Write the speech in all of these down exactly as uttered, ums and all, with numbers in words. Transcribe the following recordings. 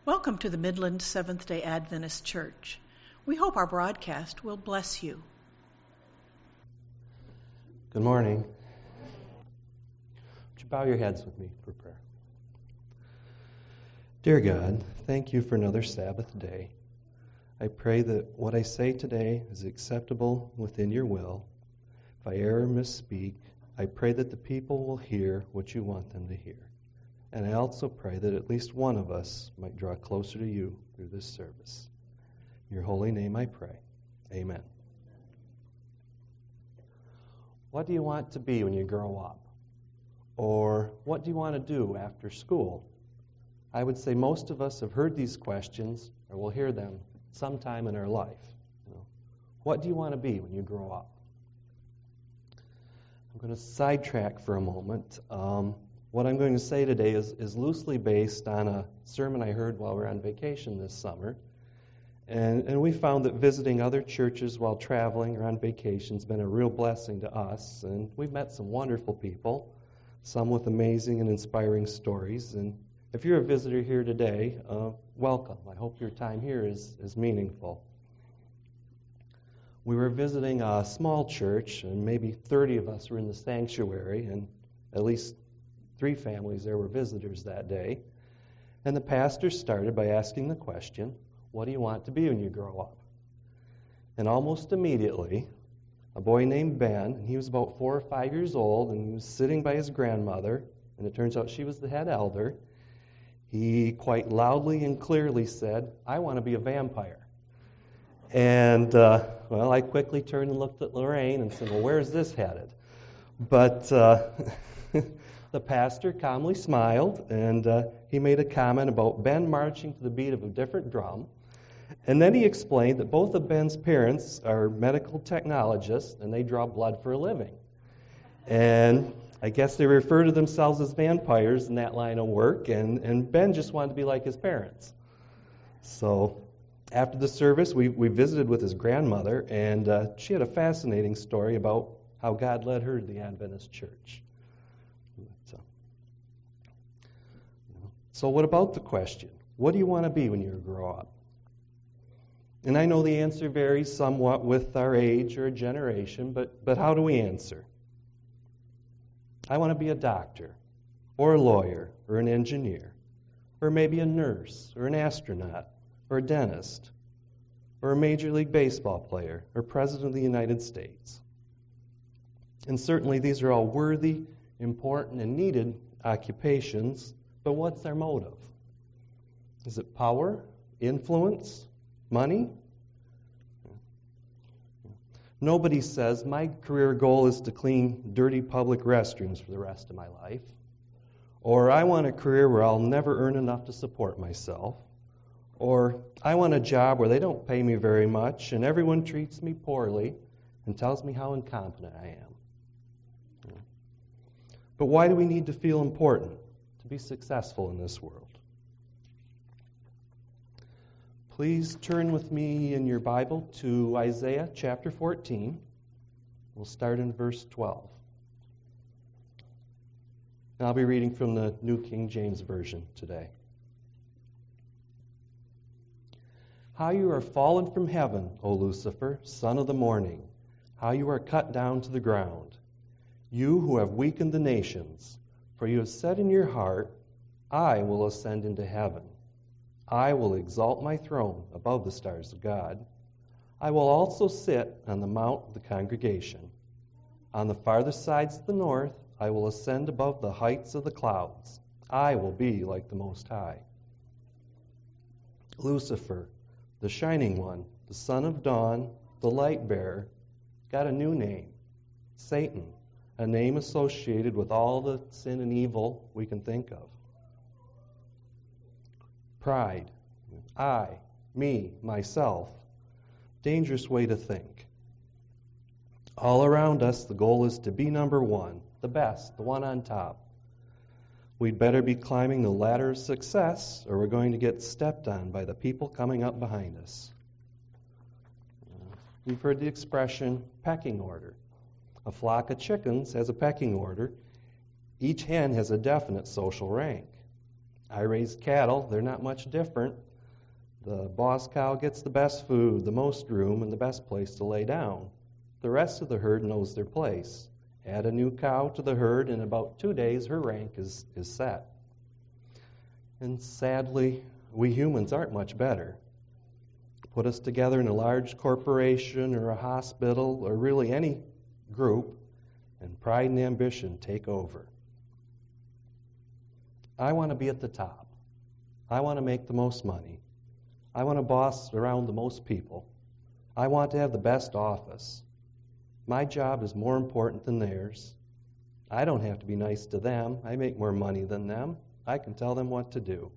Welcome to the Midland Seventh-day Adventist Church. We hope our broadcast will bless you. Good morning. Would you bow your heads with me for prayer? Dear God, thank you for another Sabbath day. I pray that what I say today is acceptable within your will. If I err or misspeak, I pray that the people will hear what you want them to hear. And I also pray that at least one of us might draw closer to you through this service. In your holy name I pray. Amen. What do you want to be when you grow up? Or what do you want to do after school? I would say most of us have heard these questions or will hear them sometime in our life. You know, what do you want to be when you grow up? I'm going to sidetrack for a moment. Um, What I'm going to say today is, is loosely based on a sermon I heard while we were on vacation this summer. And, and we found that visiting other churches while traveling or on vacation has been a real blessing to us. And we've met some wonderful people, some with amazing and inspiring stories. And if you're a visitor here today, uh, welcome. I hope your time here is, is meaningful. We were visiting a small church, and maybe thirty of us were in the sanctuary, and at least Three families there were visitors that day. And the pastor started by asking the question, what do you want to be when you grow up? And almost immediately, a boy named Ben, and he was about four or five years old, and he was sitting by his grandmother, and it turns out she was the head elder. He quite loudly and clearly said, I want to be a vampire. And, uh, well, I quickly turned and looked at Lorraine and said, well, where's this headed? But uh, the pastor calmly smiled, and uh, he made a comment about Ben marching to the beat of a different drum. And then he explained that both of Ben's parents are medical technologists, and they draw blood for a living. And I guess they refer to themselves as vampires in that line of work, and, and Ben just wanted to be like his parents. So after the service, we, we visited with his grandmother, and uh, she had a fascinating story about how God led her to the Adventist church. So, so what about the question, what do you want to be when you grow up? And I know the answer varies somewhat with our age or generation, but, but how do we answer? I want to be a doctor, or a lawyer, or an engineer, or maybe a nurse, or an astronaut, or a dentist, or a Major League Baseball player, or President of the United States. And certainly these are all worthy, important, and needed occupations, but what's their motive? Is it power, influence, money? Nobody says, my career goal is to clean dirty public restrooms for the rest of my life. Or I want a career where I'll never earn enough to support myself. Or I want a job where they don't pay me very much and everyone treats me poorly and tells me how incompetent I am. But why do we need to feel important to be successful in this world? Please turn with me in your Bible to Isaiah chapter fourteen. We'll start in verse twelve. And I'll be reading from the New King James Version today. How you are fallen from heaven, O Lucifer, son of the morning. How you are cut down to the ground. You who have weakened the nations, for you have said in your heart, I will ascend into heaven. I will exalt my throne above the stars of God. I will also sit on the mount of the congregation. On the farthest sides of the north, I will ascend above the heights of the clouds. I will be like the Most High. Lucifer, the shining one, the son of dawn, the light bearer, got a new name, Satan. A name associated with all the sin and evil we can think of. Pride. I, me, myself. Dangerous way to think. All around us, the goal is to be number one, the best, the one on top. We'd better be climbing the ladder of success, or we're going to get stepped on by the people coming up behind us. You've heard the expression, pecking order. A flock of chickens has a pecking order. Each hen has a definite social rank. I raise cattle. They're not much different. The boss cow gets the best food, the most room, and the best place to lay down. The rest of the herd knows their place. Add a new cow to the herd, in about two days her rank is, is set. And sadly, we humans aren't much better. Put us together in a large corporation or a hospital or really any group, and pride and ambition take over. I want to be at the top. I want to make the most money. I want to boss around the most people. I want to have the best office. My job is more important than theirs. I don't have to be nice to them. I make more money than them. I can tell them what to do.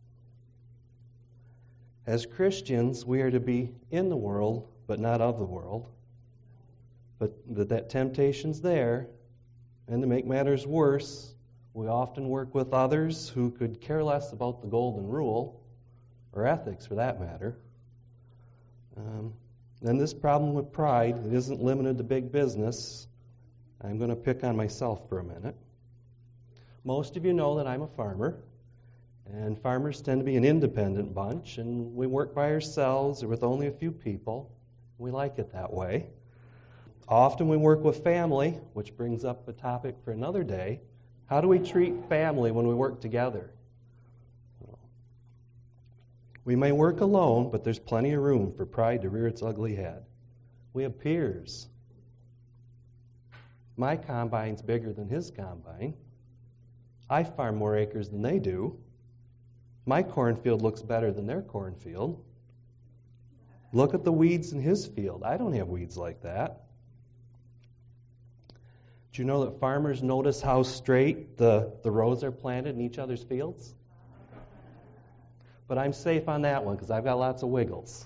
As Christians, we are to be in the world, but not of the world. But that temptation's there. And to make matters worse, we often work with others who could care less about the golden rule, or ethics for that matter. Um, and this problem with pride, it isn't limited to big business. I'm going to pick on myself for a minute. Most of you know that I'm a farmer, and farmers tend to be an independent bunch, and we work by ourselves or with only a few people. We like it that way. Often we work with family, which brings up a topic for another day. How do we treat family when we work together? We may work alone, but there's plenty of room for pride to rear its ugly head. We have peers. My combine's bigger than his combine. I farm more acres than they do. My cornfield looks better than their cornfield. Look at the weeds in his field. I don't have weeds like that. Do you know that farmers notice how straight the, the rows are planted in each other's fields? But I'm safe on that one because I've got lots of wiggles.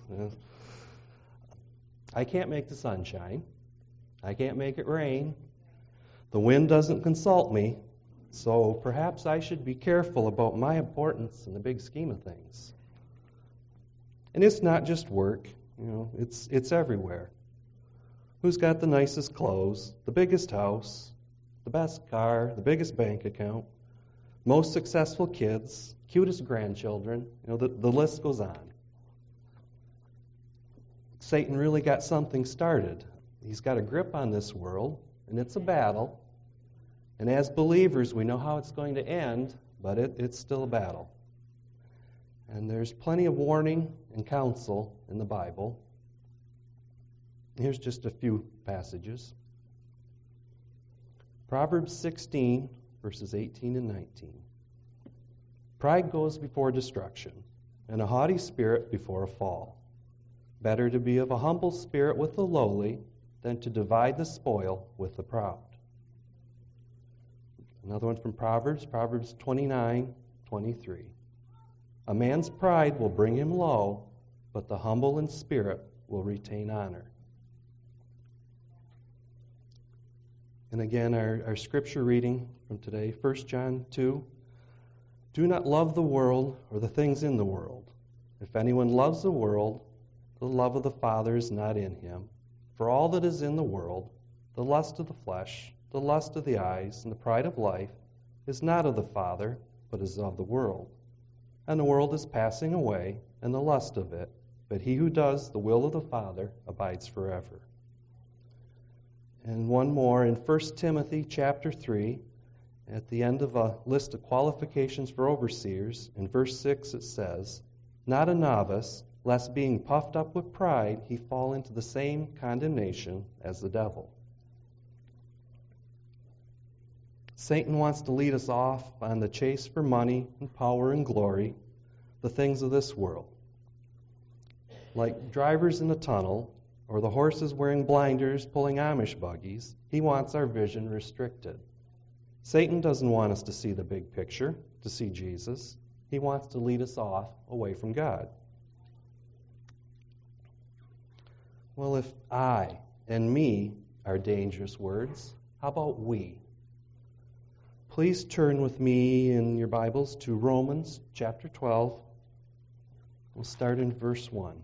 I can't make the sun shine. I can't make it rain. The wind doesn't consult me. So perhaps I should be careful about my importance in the big scheme of things. And it's not just work. You know, it's it's everywhere. Who's got the nicest clothes, the biggest house, the best car, the biggest bank account, most successful kids, cutest grandchildren? You know, the, the list goes on. Satan really got something started. He's got a grip on this world, and it's a battle. And as believers, we know how it's going to end, but it, it's still a battle. And there's plenty of warning and counsel in the Bible. Here's just a few passages. Proverbs sixteen, verses eighteen and nineteen. Pride goes before destruction, and a haughty spirit before a fall. Better to be of a humble spirit with the lowly than to divide the spoil with the proud. Another one from Proverbs, Proverbs twenty-nine, twenty-three. A man's pride will bring him low, but the humble in spirit will retain honor. And again, our, our scripture reading from today, First John two. Do not love the world or the things in the world. If anyone loves the world, the love of the Father is not in him. For all that is in the world, the lust of the flesh, the lust of the eyes, and the pride of life, is not of the Father, but is of the world. And the world is passing away, and the lust of it, but he who does the will of the Father abides forever. And one more in First Timothy chapter three, at the end of a list of qualifications for overseers, in verse six it says, not a novice, lest being puffed up with pride, he fall into the same condemnation as the devil. Satan wants to lead us off on the chase for money and power and glory, the things of this world. Like drivers in a tunnel, or the horses wearing blinders pulling Amish buggies, he wants our vision restricted. Satan doesn't want us to see the big picture, to see Jesus. He wants to lead us off away from God. Well, if I and me are dangerous words, how about we? Please turn with me in your Bibles to Romans chapter twelve. We'll start in verse one.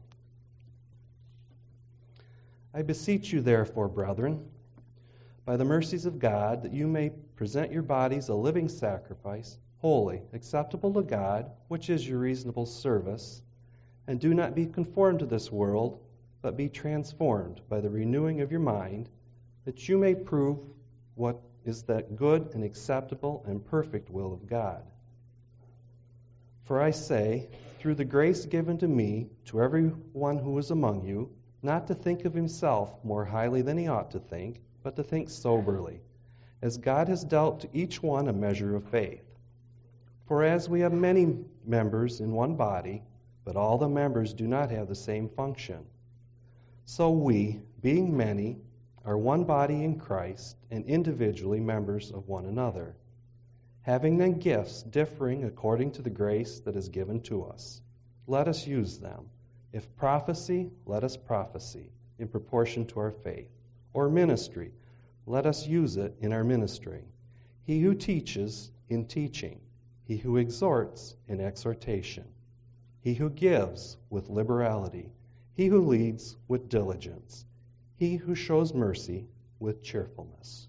I beseech you, therefore, brethren, by the mercies of God, that you may present your bodies a living sacrifice, holy, acceptable to God, which is your reasonable service. And do not be conformed to this world, but be transformed by the renewing of your mind, that you may prove what is that good and acceptable and perfect will of God. For I say, through the grace given to me, to every one who is among you, not to think of himself more highly than he ought to think, but to think soberly, as God has dealt to each one a measure of faith. For as we have many members in one body, but all the members do not have the same function, so we, being many, are one body in Christ, and individually members of one another, having then gifts differing according to the grace that is given to us. Let us use them. If prophecy, let us prophesy in proportion to our faith. Or ministry, let us use it in our ministering. He who teaches, in teaching. He who exhorts, in exhortation. He who gives, with liberality. He who leads, with diligence. He who shows mercy, with cheerfulness.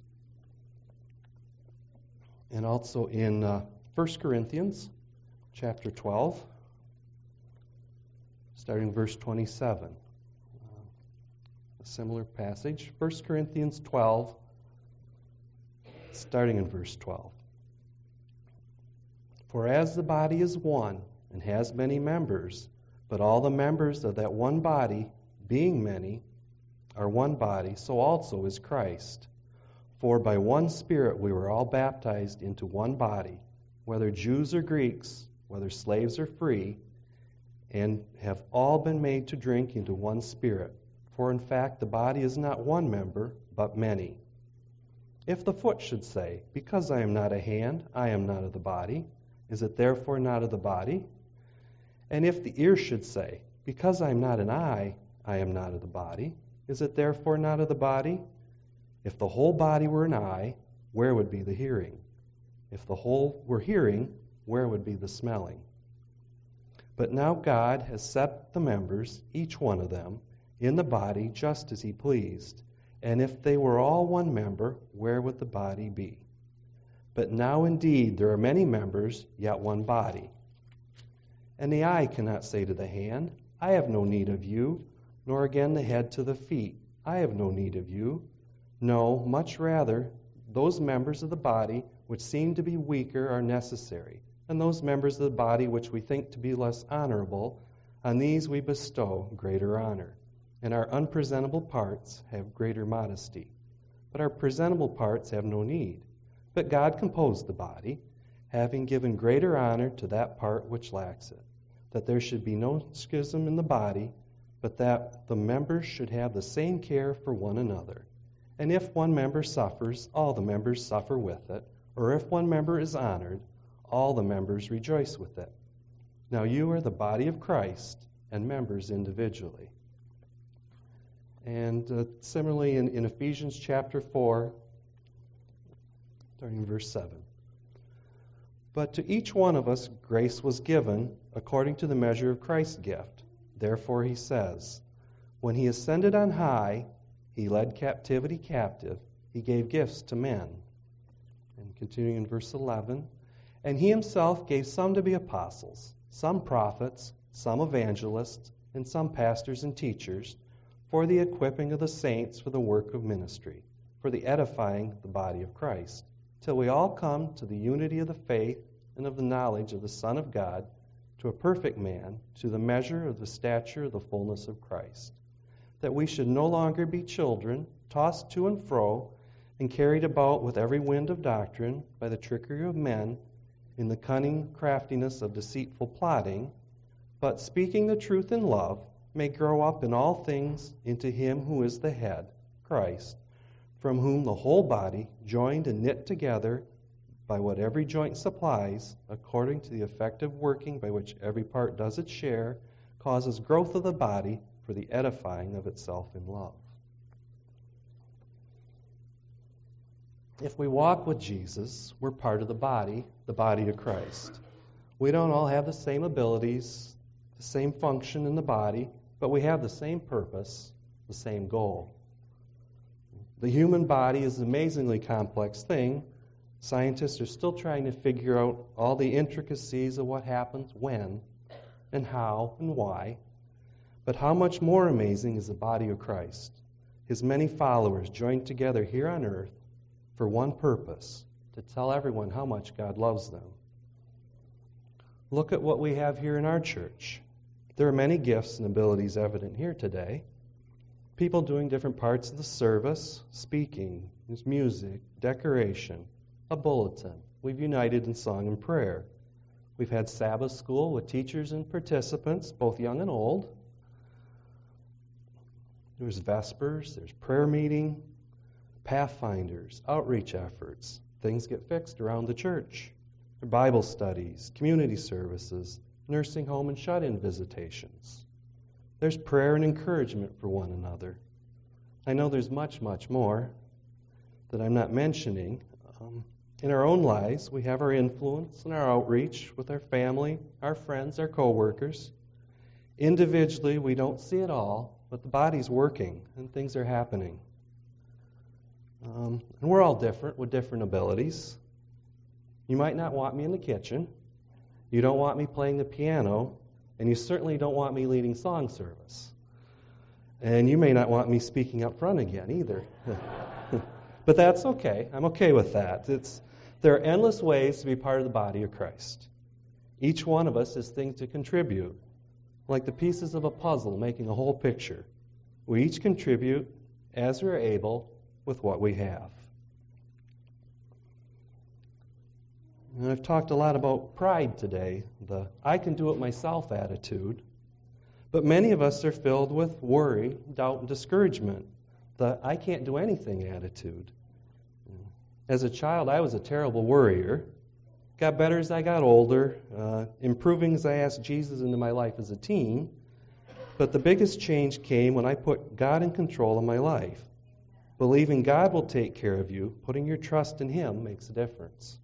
And also in uh, First Corinthians chapter twelve, starting verse twenty-seven. Uh, a similar passage. First Corinthians twelve, starting in verse twelve. For as the body is one and has many members, but all the members of that one body, being many, are one body, so also is Christ. For by one Spirit we were all baptized into one body, whether Jews or Greeks, whether slaves or free, and have all been made to drink into one Spirit. For in fact the body is not one member, but many. If the foot should say, because I am not a hand, I am not of the body, is it therefore not of the body? And if the ear should say, because I am not an eye, I am not of the body, is it therefore not of the body? If the whole body were an eye, where would be the hearing? If the whole were hearing, where would be the smelling? But now God has set the members, each one of them, in the body just as he pleased. And if they were all one member, where would the body be? But now indeed there are many members, yet one body. And the eye cannot say to the hand, I have no need of you, nor again the head to the feet, I have no need of you. No, much rather, those members of the body which seem to be weaker are necessary, and those members of the body which we think to be less honorable, on these we bestow greater honor. And our unpresentable parts have greater modesty. But our presentable parts have no need. But God composed the body, having given greater honor to that part which lacks it, that there should be no schism in the body, but that the members should have the same care for one another. And if one member suffers, all the members suffer with it, or if one member is honored, all the members rejoice with it. Now you are the body of Christ, and members individually. And uh, similarly in, in Ephesians chapter four, starting in verse seven. But to each one of us grace was given according to the measure of Christ's gift. Therefore he says, when he ascended on high, he led captivity captive, he gave gifts to men. And continuing in verse eleven, and he himself gave some to be apostles, some prophets, some evangelists, and some pastors and teachers, for the equipping of the saints for the work of ministry, for the edifying of the body of Christ, till we all come to the unity of the faith and of the knowledge of the Son of God, to a perfect man, to the measure of the stature of the fullness of Christ, that we should no longer be children, tossed to and fro, and carried about with every wind of doctrine by the trickery of men, in the cunning craftiness of deceitful plotting, but speaking the truth in love, may grow up in all things into him who is the head, Christ, from whom the whole body, joined and knit together by what every joint supplies, according to the effective working by which every part does its share, causes growth of the body for the edifying of itself in love. If we walk with Jesus, we're part of the body, the body of Christ. We don't all have the same abilities, the same function in the body, but we have the same purpose, the same goal. The human body is an amazingly complex thing, Scientists are still trying to figure out all the intricacies of what happens when and how and why. But how much more amazing is the body of Christ, his many followers joined together here on earth for one purpose, to tell everyone how much God loves them. Look at what we have here in our church. There are many gifts and abilities evident here today. People doing different parts of the service, speaking, there's music, decoration, a bulletin. We've united in song and prayer. We've had Sabbath school with teachers and participants, both young and old. There's Vespers, there's prayer meeting, Pathfinders, outreach efforts. Things get fixed around the church. There are Bible studies, community services, nursing home and shut-in visitations. There's prayer and encouragement for one another. I know there's much, much more that I'm not mentioning. Um, in our own lives, we have our influence and our outreach with our family, our friends, our co-workers. Individually, we don't see it all, but the body's working and things are happening. Um, and we're all different with different abilities. You might not want me in the kitchen. You don't want me playing the piano. And you certainly don't want me leading song service. And you may not want me speaking up front again either. But that's okay. I'm okay with that. It's, there are endless ways to be part of the body of Christ. Each one of us has things to contribute, like the pieces of a puzzle making a whole picture. We each contribute as we're able with what we have. And I've talked a lot about pride today, the I can do it myself attitude. But many of us are filled with worry, doubt, and discouragement, the I can't do anything attitude. As a child, I was a terrible worrier. Got better as I got older, uh, improving as I asked Jesus into my life as a teen. But the biggest change came when I put God in control of my life. Believing God will take care of you, putting your trust in Him makes a difference.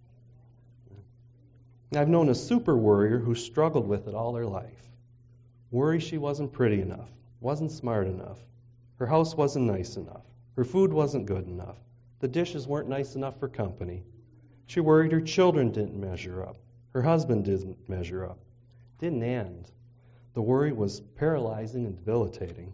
I've known a super worrier who struggled with it all her life. Worry she wasn't pretty enough, wasn't smart enough, her house wasn't nice enough, her food wasn't good enough, the dishes weren't nice enough for company. She worried her children didn't measure up, her husband didn't measure up. Didn't end. The worry was paralyzing and debilitating.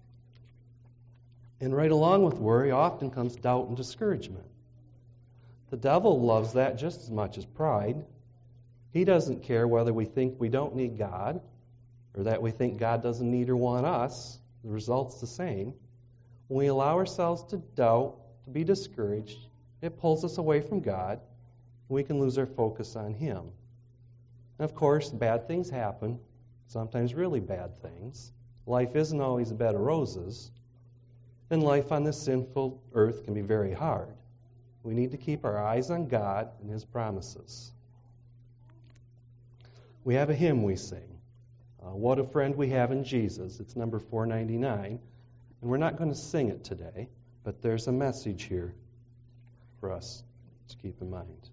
And right along with worry often comes doubt and discouragement. The devil loves that just as much as pride. He doesn't care whether we think we don't need God or that we think God doesn't need or want us. The result's the same. When we allow ourselves to doubt, to be discouraged, it pulls us away from God. We can lose our focus on Him. And of course, bad things happen, sometimes really bad things. Life isn't always a bed of roses. And life on this sinful earth can be very hard. We need to keep our eyes on God and His promises. We have a hymn we sing, uh, What a Friend We Have in Jesus. It's number four ninety-nine. And we're not going to sing it today, but there's a message here for us to keep in mind.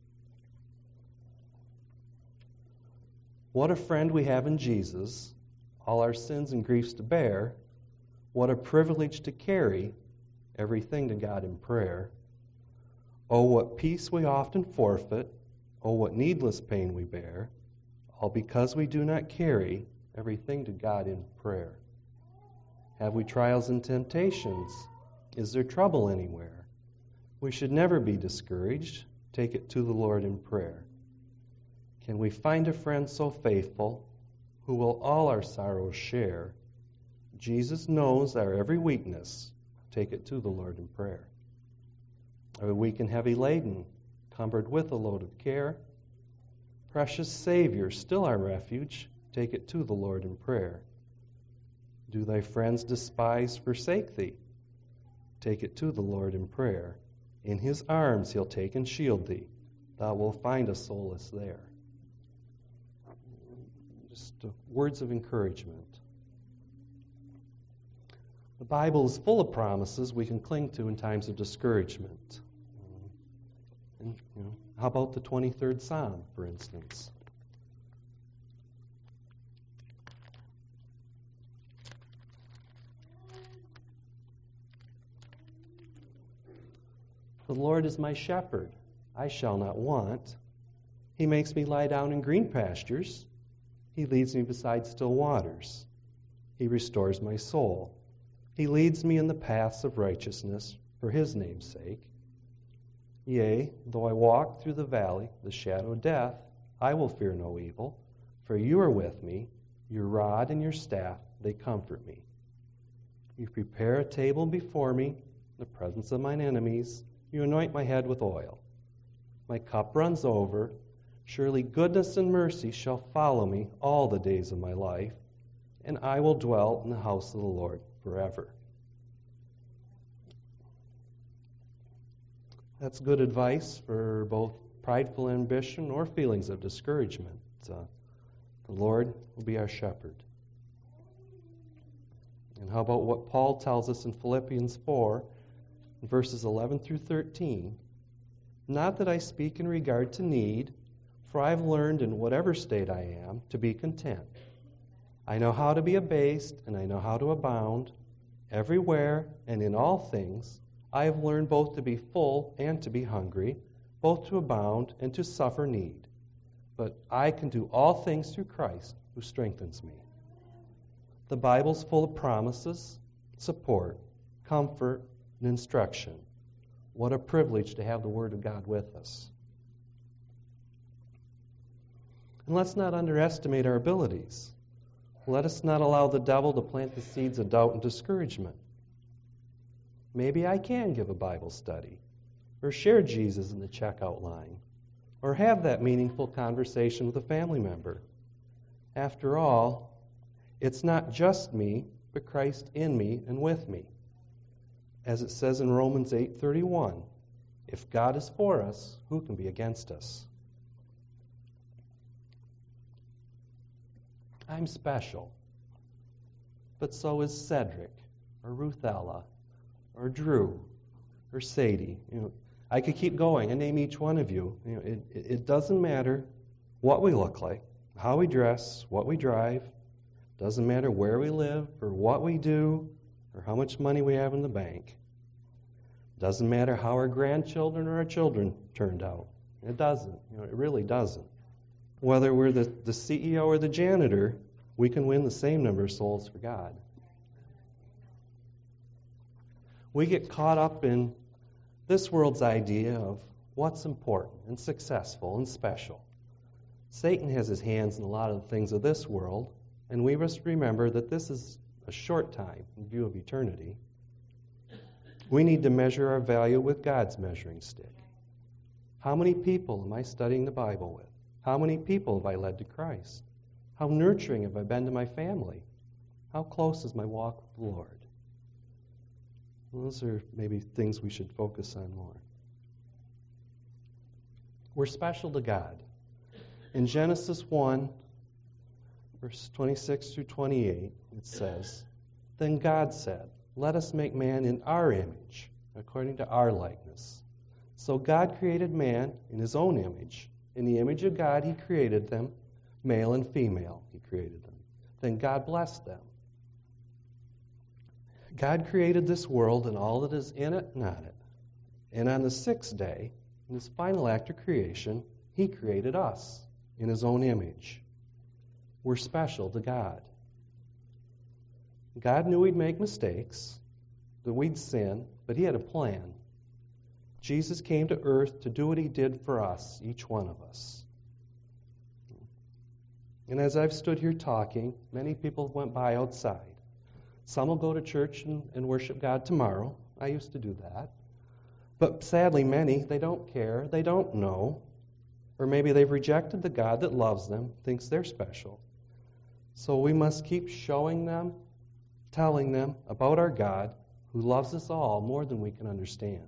What a friend we have in Jesus, all our sins and griefs to bear. What a privilege to carry everything to God in prayer. Oh, what peace we often forfeit. Oh, what needless pain we bear. All because we do not carry everything to God in prayer. Have we trials and temptations? Is there trouble anywhere? We should never be discouraged. Take it to the Lord in prayer. Can we find a friend so faithful who will all our sorrows share? Jesus knows our every weakness. Take it to the Lord in prayer. Are we weak and heavy laden, cumbered with a load of care? Precious Savior, still our refuge, take it to the Lord in prayer. Do thy friends despise, forsake thee? Take it to the Lord in prayer. In His arms He'll take and shield thee. Thou wilt find a solace there. Just uh, words of encouragement. The Bible is full of promises we can cling to in times of discouragement. And, you know, how about the twenty-third Psalm, for instance? The Lord is my shepherd. I shall not want. He makes me lie down in green pastures. He leads me beside still waters. He restores my soul. He leads me in the paths of righteousness for his name's sake. Yea, though I walk through the valley, the shadow of death, I will fear no evil, for you are with me. Your rod and your staff, they comfort me. You prepare a table before me in the presence of mine enemies. You anoint my head with oil. My cup runs over. Surely goodness and mercy shall follow me all the days of my life, and I will dwell in the house of the Lord forever. That's good advice for both prideful ambition or feelings of discouragement. Uh, the Lord will be our shepherd. And how about what Paul tells us in Philippians four, in verses eleven through thirteen? Not that I speak in regard to need, for I have learned in whatever state I am to be content. I know how to be abased, and I know how to abound. Everywhere and in all things, I have learned both to be full and to be hungry, both to abound and to suffer need. But I can do all things through Christ who strengthens me. The Bible's full of promises, support, comfort, and instruction. What a privilege to have the Word of God with us. And let's not underestimate our abilities. Let us not allow the devil to plant the seeds of doubt and discouragement. Maybe I can give a Bible study, or share Jesus in the checkout line, or have that meaningful conversation with a family member. After all, it's not just me, but Christ in me and with me. As it says in Romans eight thirty-one, if God is for us, who can be against us? I'm special, but so is Cedric, or Ruthella, or Drew, or Sadie. You know, I could keep going and name each one of you. You know, it, it doesn't matter what we look like, how we dress, what we drive. Doesn't matter where we live, or what we do, or how much money we have in the bank. Doesn't matter how our grandchildren or our children turned out. It doesn't. You know, it really doesn't. Whether we're the, the C E O or the janitor, we can win the same number of souls for God. We get caught up in this world's idea of what's important and successful and special. Satan has his hands in a lot of the things of this world, and we must remember that this is a short time in view of eternity. We need to measure our value with God's measuring stick. How many people am I studying the Bible with? How many people have I led to Christ? How nurturing have I been to my family? How close is my walk with the Lord? Those are maybe things we should focus on more. We're special to God. In Genesis one, verse twenty-six through twenty-eight, it says, Then God said, Let us make man in our image, according to our likeness. So God created man in his own image. In the image of God, he created them. Male and female, he created them. Then God blessed them. God created this world and all that is in it and on it. And on the sixth day, in his final act of creation, he created us in his own image. We're special to God. God knew we'd make mistakes, that we'd sin, but he had a plan. Jesus came to earth to do what he did for us, each one of us. And as I've stood here talking, many people went by outside. Some will go to church and, and worship God tomorrow. I used to do that. But sadly, many, they don't care, they don't know, or maybe they've rejected the God that loves them, thinks they're special. So we must keep showing them, telling them about our God who loves us all more than we can understand.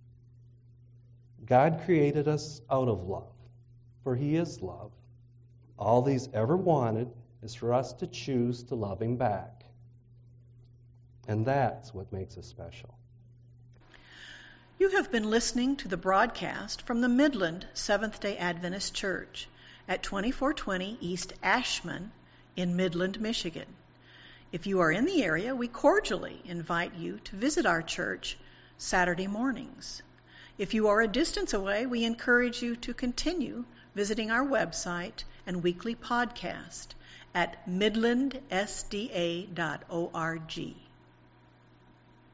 God created us out of love, for he is love. All he's ever wanted is for us to choose to love him back. And that's what makes us special. You have been listening to the broadcast from the Midland Seventh-day Adventist Church at twenty-four twenty East Ashman in Midland, Michigan. If you are in the area, we cordially invite you to visit our church Saturday mornings. If you are a distance away, we encourage you to continue visiting our website and weekly podcast at midland s d a dot org.